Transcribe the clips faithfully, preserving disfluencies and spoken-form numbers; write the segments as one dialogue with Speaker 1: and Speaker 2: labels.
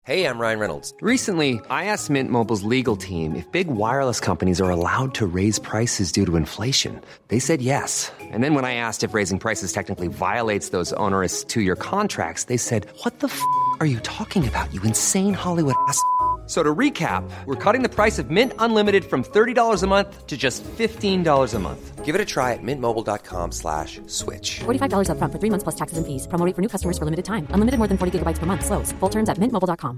Speaker 1: Hey, I'm Ryan Reynolds.
Speaker 2: Recently, I asked Mint Mobile's legal team if big wireless companies are allowed to raise prices due to inflation. They said yes. And then when I asked if raising prices technically violates those onerous two-year contracts, they said, what the f*** are you talking about, you insane Hollywood ass f- So to recap, we're cutting the price of Mint Unlimited from thirty dollars a month to just fifteen dollars a month.
Speaker 1: Give it a try at mintmobile.com slash switch.
Speaker 3: forty-five dollars up front for three months plus taxes and fees. Promo rate for new customers for limited time. Unlimited more than forty gigabytes per month. Slows full terms at mint mobile dot com.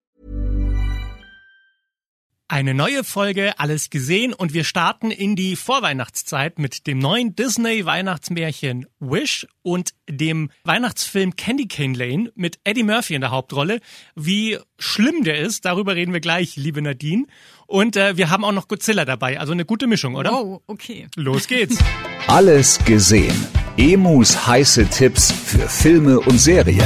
Speaker 4: Eine neue Folge, alles gesehen, und wir starten in die Vorweihnachtszeit mit dem neuen Disney-Weihnachtsmärchen Wish und dem Weihnachtsfilm Candy Cane Lane mit Eddie Murphy in der Hauptrolle. Wie schlimm der ist, darüber reden wir gleich, liebe Nadine. Und äh, wir haben auch noch Godzilla dabei, also eine gute Mischung, oder?
Speaker 5: Oh, okay.
Speaker 4: Los geht's.
Speaker 6: Alles gesehen. Emus heiße Tipps für Filme und Serien.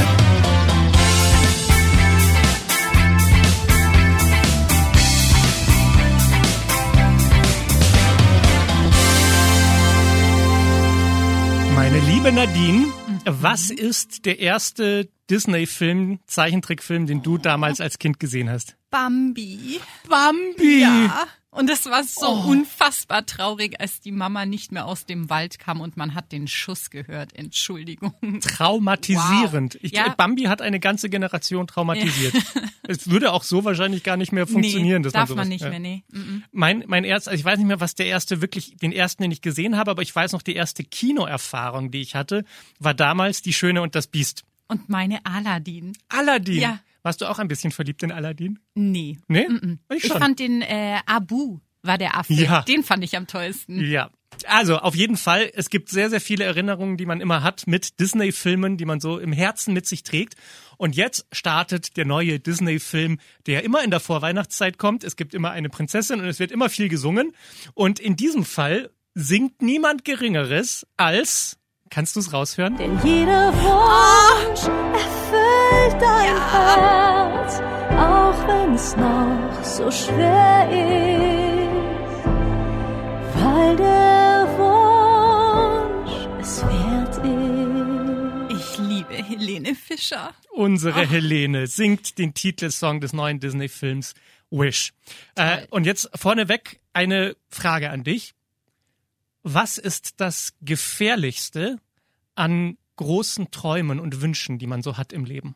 Speaker 4: Meine liebe Nadine, was ist der erste Disney-Film, Zeichentrickfilm, den du damals als Kind gesehen hast?
Speaker 5: Bambi.
Speaker 4: Bambi!
Speaker 5: Ja. Und es war so
Speaker 4: Oh.
Speaker 5: unfassbar traurig, als die Mama nicht mehr aus dem Wald kam und man hat den Schuss gehört. Entschuldigung.
Speaker 4: Traumatisierend.
Speaker 5: Wow.
Speaker 4: Ich,
Speaker 5: Ja.
Speaker 4: Bambi hat eine ganze Generation traumatisiert. Es würde auch so wahrscheinlich gar nicht mehr funktionieren.
Speaker 5: Nee,
Speaker 4: dass
Speaker 5: darf
Speaker 4: man,
Speaker 5: man
Speaker 4: sowas,
Speaker 5: nicht
Speaker 4: ja.
Speaker 5: mehr, nee. Mm-mm.
Speaker 4: Mein, mein erster, also ich weiß nicht mehr, was der erste wirklich, den ersten, den ich gesehen habe, aber ich weiß noch, die erste Kinoerfahrung, die ich hatte, war damals Die Schöne und das Biest.
Speaker 5: Und meine Aladdin.
Speaker 4: Aladdin.
Speaker 5: Ja.
Speaker 4: Warst du auch ein bisschen verliebt in Aladdin?
Speaker 5: Nee.
Speaker 4: Nee?
Speaker 5: Mm-mm.
Speaker 4: Ich
Speaker 5: Ich
Speaker 4: schon.
Speaker 5: fand den äh, Abu war der Affe.
Speaker 4: Ja.
Speaker 5: Den fand ich am tollsten.
Speaker 4: Ja. Also auf jeden Fall, es gibt sehr, sehr viele Erinnerungen, die man immer hat mit Disney-Filmen, die man so im Herzen mit sich trägt. Und jetzt startet der neue Disney-Film, der immer in der Vorweihnachtszeit kommt. Es gibt immer eine Prinzessin und es wird immer viel gesungen. Und in diesem Fall singt niemand Geringeres als... Kannst du es raushören?
Speaker 7: Denn jeder Wunsch erfüllt dein Herz, auch wenn es noch so schwer ist, weil der Wunsch es wert ist.
Speaker 5: Ich liebe Helene Fischer.
Speaker 4: Unsere
Speaker 5: Ach.
Speaker 4: Helene singt den Titelsong des neuen Disney-Films Wish. Äh, und jetzt vorneweg eine Frage an dich. Was ist das Gefährlichste an großen Träumen und Wünschen, die man so hat im Leben?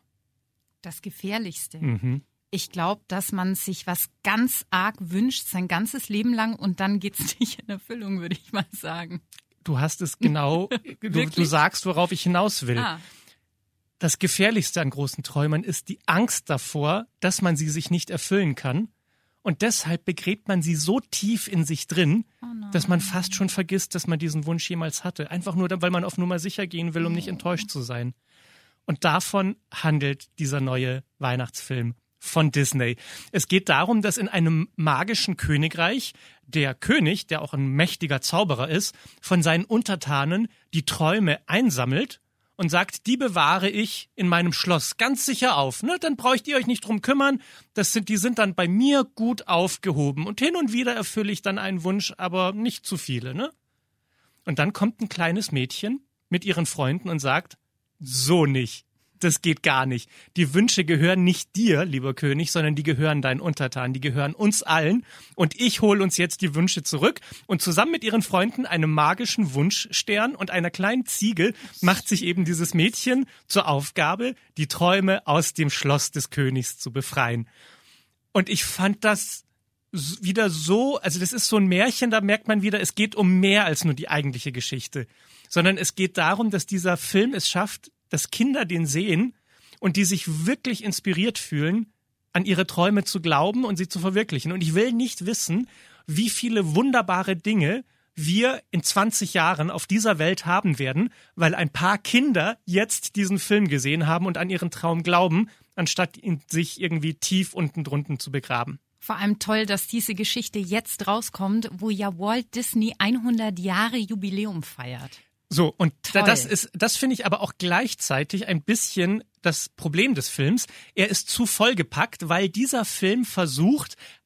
Speaker 5: Das Gefährlichste.
Speaker 4: Mhm.
Speaker 5: Ich glaube, dass man sich was ganz arg wünscht, sein ganzes Leben lang, und dann geht's nicht in Erfüllung, würde ich mal sagen.
Speaker 4: Du hast es genau, du, du
Speaker 5: Wirklich?
Speaker 4: sagst, worauf ich hinaus will.
Speaker 5: Ah,
Speaker 4: Das Gefährlichste an großen Träumen ist die Angst davor, dass man sie sich nicht erfüllen kann. Und deshalb begräbt man sie so tief in sich drin, dass man fast schon vergisst, dass man diesen Wunsch jemals hatte. Einfach nur, weil man auf Nummer sicher gehen will, um nicht enttäuscht zu sein. Und davon handelt dieser neue Weihnachtsfilm von Disney. Es geht darum, dass in einem magischen Königreich der König, der auch ein mächtiger Zauberer ist, von seinen Untertanen die Träume einsammelt und sagt, die bewahre ich in meinem Schloss ganz sicher auf. Ne? Dann braucht ihr euch nicht drum kümmern. Das sind, die sind dann bei mir gut aufgehoben. Und hin und wieder erfülle ich dann einen Wunsch, aber nicht zu viele. Ne? Und dann kommt ein kleines Mädchen mit ihren Freunden und sagt, so nicht. Das geht gar nicht. Die Wünsche gehören nicht dir, lieber König, sondern die gehören deinen Untertanen, die gehören uns allen. Und ich hole uns jetzt die Wünsche zurück. Und zusammen mit ihren Freunden, einem magischen Wunschstern und einer kleinen Ziege, macht sich eben dieses Mädchen zur Aufgabe, die Träume aus dem Schloss des Königs zu befreien. Und ich fand das wieder so, also das ist so ein Märchen, da merkt man wieder, es geht um mehr als nur die eigentliche Geschichte. Sondern es geht darum, dass dieser Film es schafft, dass Kinder den sehen und die sich wirklich inspiriert fühlen, an ihre Träume zu glauben und sie zu verwirklichen. Und ich will nicht wissen, wie viele wunderbare Dinge wir in zwanzig Jahren auf dieser Welt haben werden, weil ein paar Kinder jetzt diesen Film gesehen haben und an ihren Traum glauben, anstatt ihn sich irgendwie tief unten drunten zu begraben.
Speaker 5: vor allem toll, dass diese Geschichte jetzt rauskommt, wo ja Walt Disney hundert Jahre Jubiläum feiert.
Speaker 4: So, und
Speaker 5: Toll.
Speaker 4: das ist, das finde ich aber auch gleichzeitig ein bisschen das Problem des Films. Er ist zu vollgepackt, weil dieser Film versucht,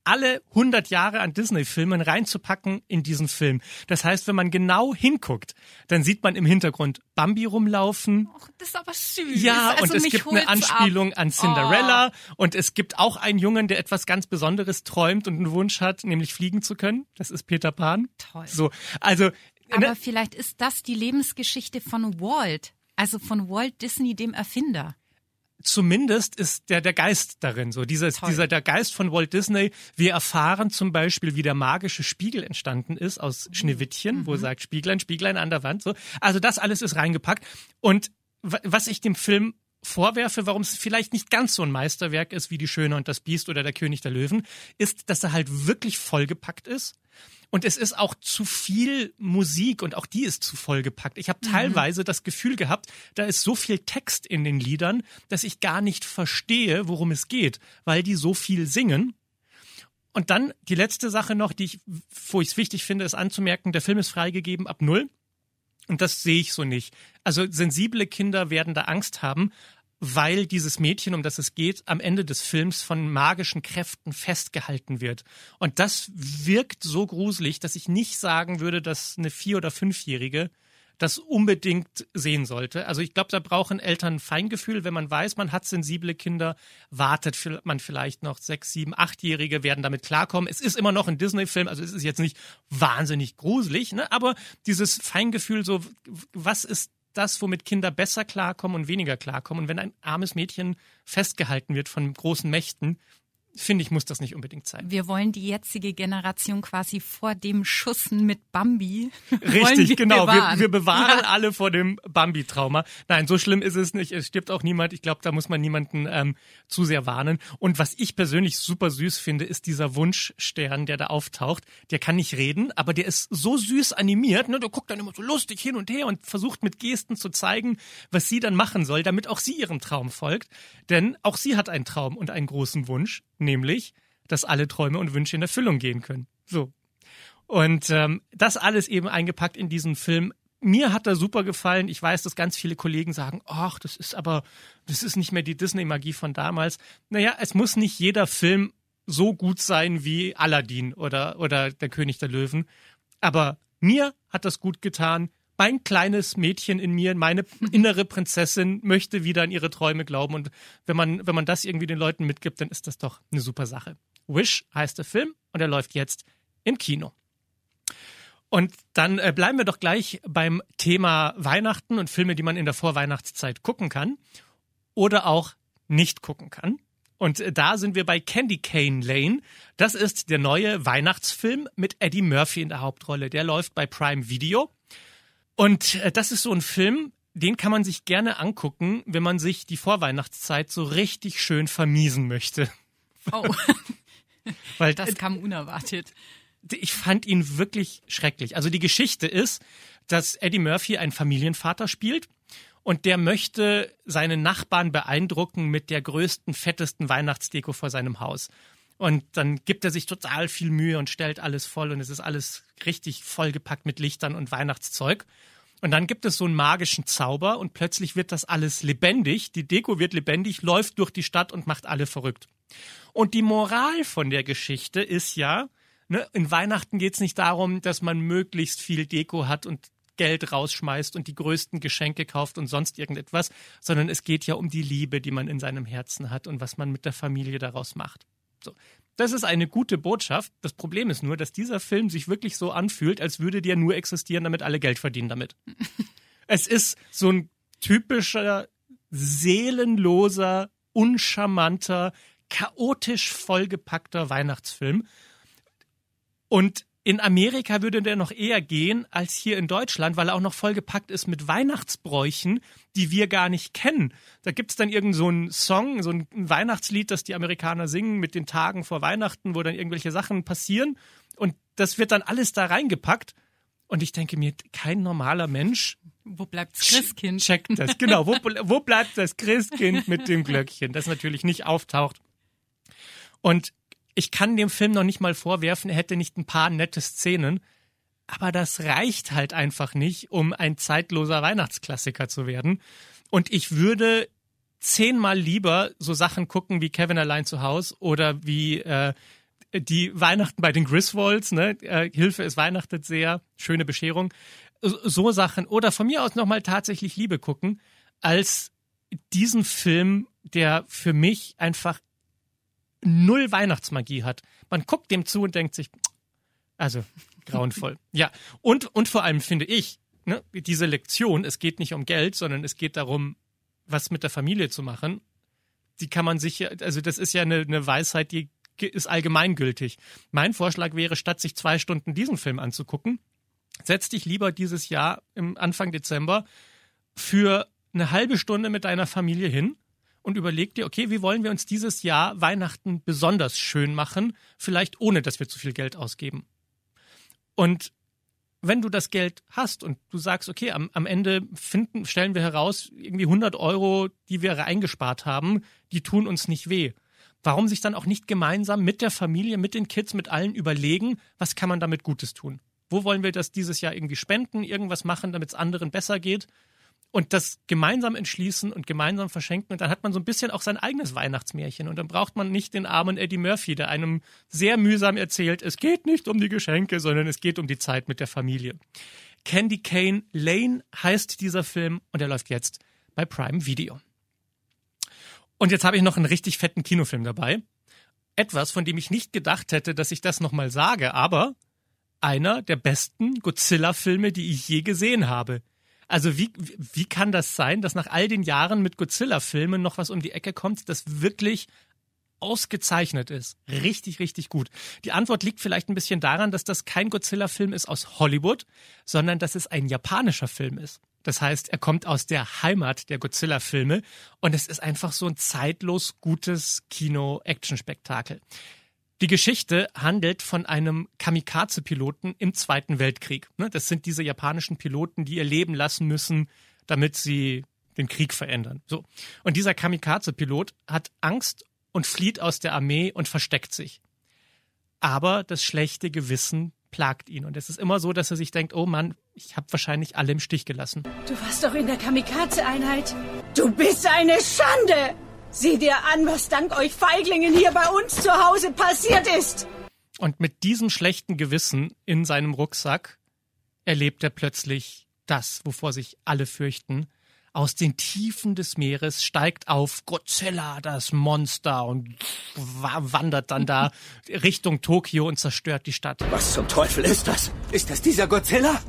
Speaker 4: alle hundert Jahre an Disney-Filmen reinzupacken in diesen Film. Das heißt, wenn man genau hinguckt, dann sieht man im Hintergrund Bambi rumlaufen.
Speaker 5: Och, das ist aber süß.
Speaker 4: Ja,
Speaker 5: also
Speaker 4: und es
Speaker 5: mich
Speaker 4: gibt eine
Speaker 5: holt's
Speaker 4: Anspielung
Speaker 5: ab.
Speaker 4: an Cinderella
Speaker 5: Oh.
Speaker 4: und es gibt auch einen Jungen, der etwas ganz Besonderes träumt und einen Wunsch hat, nämlich fliegen zu können. Das ist Peter Pan.
Speaker 5: Toll.
Speaker 4: So, also
Speaker 5: Aber
Speaker 4: ne,
Speaker 5: vielleicht ist das die Lebensgeschichte von Walt, also von Walt Disney, dem Erfinder.
Speaker 4: zumindest ist der der Geist darin so. Dieses,
Speaker 5: Toll.
Speaker 4: dieser der Geist von Walt Disney. Wir erfahren zum Beispiel, wie der magische Spiegel entstanden ist aus Schneewittchen, mhm. wo er sagt Spieglein, Spieglein an der Wand. So, also das alles ist reingepackt. Und w- was ich dem Film vorwerfe, warum es vielleicht nicht ganz so ein Meisterwerk ist wie Die Schöne und das Biest oder Der König der Löwen, ist, dass er halt wirklich vollgepackt ist. Und es ist auch zu viel Musik und auch die ist zu vollgepackt. Ich habe teilweise das Gefühl gehabt, da ist so viel Text in den Liedern, dass ich gar nicht verstehe, worum es geht, weil die so viel singen. Und dann die letzte Sache noch, die ich, wo ich es wichtig finde, ist anzumerken, der Film ist freigegeben ab null. Und das sehe ich so nicht. Also sensible Kinder werden da Angst haben, weil dieses Mädchen, um das es geht, am Ende des Films von magischen Kräften festgehalten wird. Und das wirkt so gruselig, dass ich nicht sagen würde, dass eine Vier- oder Fünfjährige das unbedingt sehen sollte. Also ich glaube, da brauchen Eltern ein Feingefühl. Wenn man weiß, man hat sensible Kinder, wartet man vielleicht noch sechs, sieben, achtjährige, werden damit klarkommen. Es ist immer noch ein Disney-Film, also es ist jetzt nicht wahnsinnig gruselig, ne? Aber dieses Feingefühl, so was ist das, womit Kinder besser klarkommen und weniger klarkommen. Und wenn ein armes Mädchen festgehalten wird von großen Mächten, finde ich, muss das nicht unbedingt sein.
Speaker 5: Wir wollen die jetzige Generation quasi vor dem Schussen mit Bambi
Speaker 4: Richtig,
Speaker 5: wir
Speaker 4: genau.
Speaker 5: bewahren.
Speaker 4: Wir, wir bewahren
Speaker 5: Ja.
Speaker 4: alle vor dem Bambi-Trauma. Nein, so schlimm ist es nicht. Es stirbt auch niemand. Ich glaube, da muss man niemanden ähm, zu sehr warnen. Und was ich persönlich super süß finde, ist dieser Wunschstern, der da auftaucht. Der kann nicht reden, aber der ist so süß animiert. Ne? Der guckt dann immer so lustig hin und her und versucht mit Gesten zu zeigen, was sie dann machen soll, damit auch sie ihrem Traum folgt. Denn auch sie hat einen Traum und einen großen Wunsch. Nämlich, dass alle Träume und Wünsche in Erfüllung gehen können. So. Und ähm, das alles eben eingepackt in diesen Film. Mir hat er super gefallen. Ich weiß, dass ganz viele Kollegen sagen, ach, das ist aber, das ist nicht mehr die Disney-Magie von damals. Naja, es muss nicht jeder Film so gut sein wie Aladdin oder, oder Der König der Löwen. Aber mir hat das gut getan. Mein kleines Mädchen in mir, meine innere Prinzessin möchte wieder an ihre Träume glauben. Und wenn man, wenn man das irgendwie den Leuten mitgibt, dann ist das doch eine super Sache. Wish heißt der Film und er läuft jetzt im Kino. Und dann äh, bleiben wir doch gleich beim Thema Weihnachten und Filme, die man in der Vorweihnachtszeit gucken kann oder auch nicht gucken kann. Und äh, da sind wir bei Candy Cane Lane. Das ist der neue Weihnachtsfilm mit Eddie Murphy in der Hauptrolle. Der läuft bei Prime Video. Und äh, das ist so ein Film, den kann man sich gerne angucken, wenn man sich die Vorweihnachtszeit so richtig schön vermiesen möchte.
Speaker 5: Oh,
Speaker 4: Weil
Speaker 5: das kam unerwartet.
Speaker 4: ich fand ihn wirklich schrecklich. Also die Geschichte ist, dass Eddie Murphy einen Familienvater spielt und der möchte seine Nachbarn beeindrucken mit der größten, fettesten Weihnachtsdeko vor seinem Haus. Und dann gibt er sich total viel Mühe und stellt alles voll und es ist alles richtig vollgepackt mit Lichtern und Weihnachtszeug. Und dann gibt es so einen magischen Zauber und plötzlich wird das alles lebendig. Die Deko wird lebendig, läuft durch die Stadt und macht alle verrückt. Und die Moral von der Geschichte ist ja, ne, in Weihnachten geht es nicht darum, dass man möglichst viel Deko hat und Geld rausschmeißt und die größten Geschenke kauft und sonst irgendetwas, sondern es geht ja um die Liebe, die man in seinem Herzen hat und was man mit der Familie daraus macht. So. Das ist eine gute Botschaft. Das Problem ist nur, dass dieser Film sich wirklich so anfühlt, als würde der nur existieren, damit alle Geld verdienen damit. Es ist so ein typischer, seelenloser, uncharmanter, chaotisch vollgepackter Weihnachtsfilm. Und in Amerika würde der noch eher gehen als hier in Deutschland, weil er auch noch vollgepackt ist mit Weihnachtsbräuchen, die wir gar nicht kennen. Da gibt's dann irgend so einen Song, so ein Weihnachtslied, das die Amerikaner singen mit den Tagen vor Weihnachten, wo dann irgendwelche Sachen passieren. Und das wird dann alles da reingepackt. Und ich denke mir, kein normaler Mensch
Speaker 5: Wo bleibt das Christkind?
Speaker 4: checkt das. Genau, wo, wo bleibt das Christkind mit dem Glöckchen, das natürlich nicht auftaucht. Und ich kann dem Film noch nicht mal vorwerfen, er hätte nicht ein paar nette Szenen, aber das reicht halt einfach nicht, um ein zeitloser Weihnachtsklassiker zu werden. Und ich würde zehnmal lieber so Sachen gucken wie Kevin allein zu Hause oder wie äh, die Weihnachten bei den Griswolds, ne? Äh, Hilfe, es weihnachtet sehr, schöne Bescherung. So Sachen. Oder von mir aus nochmal tatsächlich Liebe gucken, als diesen Film, der für mich einfach null Weihnachtsmagie hat. Man guckt dem zu und denkt sich, also grauenvoll. Ja, und, und vor allem finde ich, ne, diese Lektion, es geht nicht um Geld, sondern es geht darum, was mit der Familie zu machen. Die kann man sich, also das ist ja eine, eine Weisheit, die ist allgemeingültig. Mein Vorschlag wäre, statt sich zwei Stunden diesen Film anzugucken, setz dich lieber dieses Jahr im Anfang Dezember für eine halbe Stunde mit deiner Familie hin und überleg dir, okay, wie wollen wir uns dieses Jahr Weihnachten besonders schön machen, vielleicht ohne, dass wir zu viel Geld ausgeben. Und wenn du das Geld hast und du sagst, okay, am, am Ende finden, stellen wir heraus, irgendwie hundert Euro, die wir eingespart haben, die tun uns nicht weh. Warum sich dann auch nicht gemeinsam mit der Familie, mit den Kids, mit allen überlegen, was kann man damit Gutes tun? Wo wollen wir das dieses Jahr irgendwie spenden, irgendwas machen, damit es anderen besser geht? Und das gemeinsam entschließen und gemeinsam verschenken. Und dann hat man so ein bisschen auch sein eigenes Weihnachtsmärchen. Und dann braucht man nicht den armen Eddie Murphy, der einem sehr mühsam erzählt, es geht nicht um die Geschenke, sondern es geht um die Zeit mit der Familie. Candy Cane Lane heißt dieser Film und er läuft jetzt bei Prime Video. Und jetzt habe ich noch einen richtig fetten Kinofilm dabei. Etwas, von dem ich nicht gedacht hätte, dass ich das nochmal sage, aber einer der besten Godzilla-Filme, die ich je gesehen habe. Also wie, wie kann das sein, dass nach all den Jahren mit Godzilla-Filmen noch was um die Ecke kommt, das wirklich ausgezeichnet ist? Richtig, richtig gut. Die Antwort liegt vielleicht ein bisschen daran, dass das kein Godzilla-Film ist aus Hollywood, sondern dass es ein japanischer Film ist. Das heißt, er kommt aus der Heimat der Godzilla-Filme und es ist einfach so ein zeitlos gutes Kino-Action-Spektakel. Die Geschichte handelt von einem Kamikaze-Piloten im Zweiten Weltkrieg. Das sind diese japanischen Piloten, die ihr Leben lassen müssen, damit sie den Krieg verändern. So. Und dieser Kamikaze-Pilot hat Angst und flieht aus der Armee und versteckt sich. Aber das schlechte Gewissen plagt ihn. Und es ist immer so, dass er sich denkt, oh Mann, ich habe wahrscheinlich alle im Stich gelassen.
Speaker 8: Du warst doch in der Kamikaze-Einheit. Du bist eine Schande! Sieh dir an, was dank euch Feiglingen hier bei uns zu Hause passiert ist.
Speaker 4: Und mit diesem schlechten Gewissen in seinem Rucksack erlebt er plötzlich das, wovor sich alle fürchten. Aus den Tiefen des Meeres steigt auf Godzilla, das Monster, und wandert dann da Richtung Tokio und zerstört die Stadt.
Speaker 9: Was zum Teufel ist das? Ist das dieser Godzilla?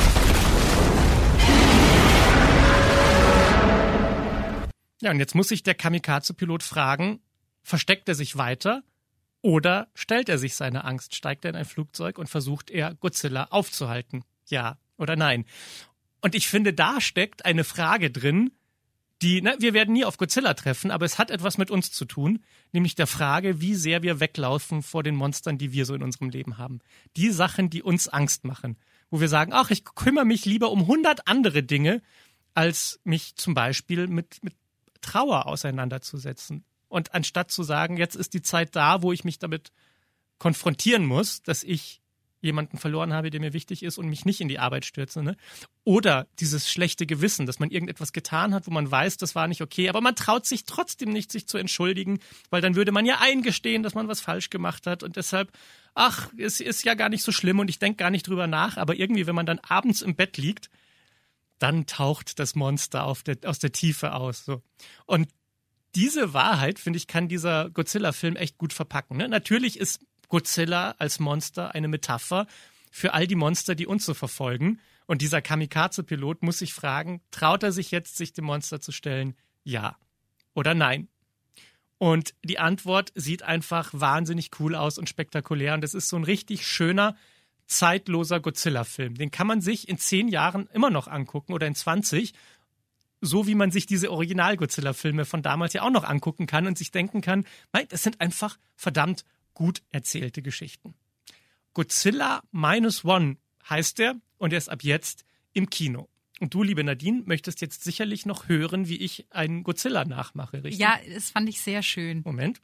Speaker 4: Ja, und jetzt muss sich der Kamikaze-Pilot fragen, versteckt er sich weiter oder stellt er sich seiner Angst? Steigt er in ein Flugzeug und versucht er, Godzilla aufzuhalten? Ja oder nein? Und ich finde, da steckt eine Frage drin, die, na, wir werden nie auf Godzilla treffen, aber es hat etwas mit uns zu tun, nämlich der Frage, wie sehr wir weglaufen vor den Monstern, die wir so in unserem Leben haben. Die Sachen, die uns Angst machen, wo wir sagen, ach, ich kümmere mich lieber um hundert andere Dinge, als mich zum Beispiel mit, mit Trauer auseinanderzusetzen. Und anstatt zu sagen, jetzt ist die Zeit da, wo ich mich damit konfrontieren muss, dass ich jemanden verloren habe, der mir wichtig ist und mich nicht in die Arbeit stürze. Ne? Oder dieses schlechte Gewissen, dass man irgendetwas getan hat, wo man weiß, das war nicht okay, aber man traut sich trotzdem nicht, sich zu entschuldigen, weil dann würde man ja eingestehen, dass man was falsch gemacht hat und deshalb, ach, es ist ja gar nicht so schlimm und ich denke gar nicht drüber nach, aber irgendwie, wenn man dann abends im Bett liegt, dann taucht das Monster auf der, aus der Tiefe aus. So. Und diese Wahrheit, finde ich, kann dieser Godzilla-Film echt gut verpacken. Ne? Natürlich ist Godzilla als Monster eine Metapher für all die Monster, die uns so verfolgen. Und dieser Kamikaze-Pilot muss sich fragen, traut er sich jetzt, sich dem Monster zu stellen? Ja oder nein? Und die Antwort sieht einfach wahnsinnig cool aus und spektakulär. Und es ist so ein richtig schöner, zeitloser Godzilla-Film. Den kann man sich in zehn Jahren immer noch angucken oder in zwanzig, so wie man sich diese Original-Godzilla-Filme von damals ja auch noch angucken kann und sich denken kann, nein, das sind einfach verdammt gut erzählte Geschichten. Godzilla Minus One heißt er und er ist ab jetzt im Kino. Und du, liebe Nadine, möchtest jetzt sicherlich noch hören, wie ich einen Godzilla nachmache, richtig?
Speaker 5: Ja, das fand ich sehr schön.
Speaker 4: Moment.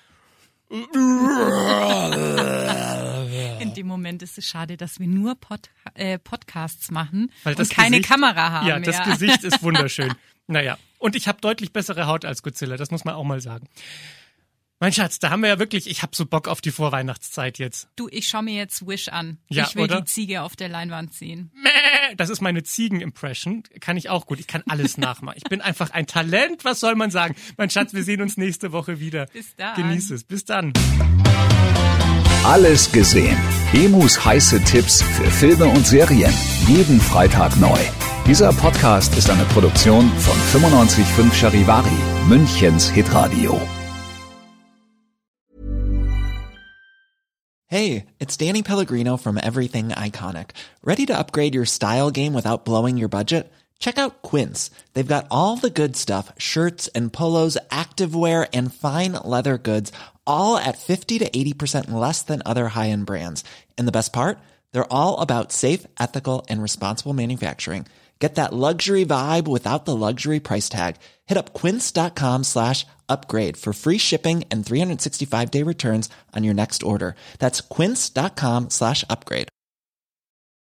Speaker 5: In dem Moment ist es schade, dass wir nur Pod, äh, Podcasts machen
Speaker 4: Weil
Speaker 5: und keine
Speaker 4: Gesicht,
Speaker 5: Kamera haben.
Speaker 4: Ja, das
Speaker 5: ja.
Speaker 4: Gesicht ist wunderschön. Naja, und ich habe deutlich bessere Haut als Godzilla, das muss man auch mal sagen. Mein Schatz, da haben wir ja wirklich, ich hab so Bock auf die Vorweihnachtszeit jetzt.
Speaker 5: Du, ich schau mir jetzt Wish an.
Speaker 4: Ja,
Speaker 5: ich will
Speaker 4: oder?
Speaker 5: die Ziege auf der Leinwand ziehen.
Speaker 4: Mäh, das ist meine Ziegen-Impression. Kann ich auch gut. Ich kann alles nachmachen. Ich bin einfach ein Talent. Was soll man sagen? Mein Schatz, wir sehen uns nächste Woche wieder.
Speaker 5: Bis dann.
Speaker 4: Genieß es. Bis dann.
Speaker 6: Alles gesehen. Emus heiße Tipps für Filme und Serien. Jeden Freitag neu. Dieser Podcast ist eine Produktion von fünfundneunzig Komma fünf Charivari, Münchens Hitradio.
Speaker 10: Hey, it's Danny Pellegrino from Everything Iconic. Ready to upgrade your style game without blowing your budget? Check out Quince. They've got all the good stuff, shirts and polos, activewear, and fine leather goods, all at fifty to eighty percent less than other high-end brands. And the best part? They're all about safe, ethical, and responsible manufacturing. Get that luxury vibe without the luxury price tag. Hit up quince.com slash upgrade for free shipping and three sixty-five day returns on your next order. That's quince.com slash upgrade.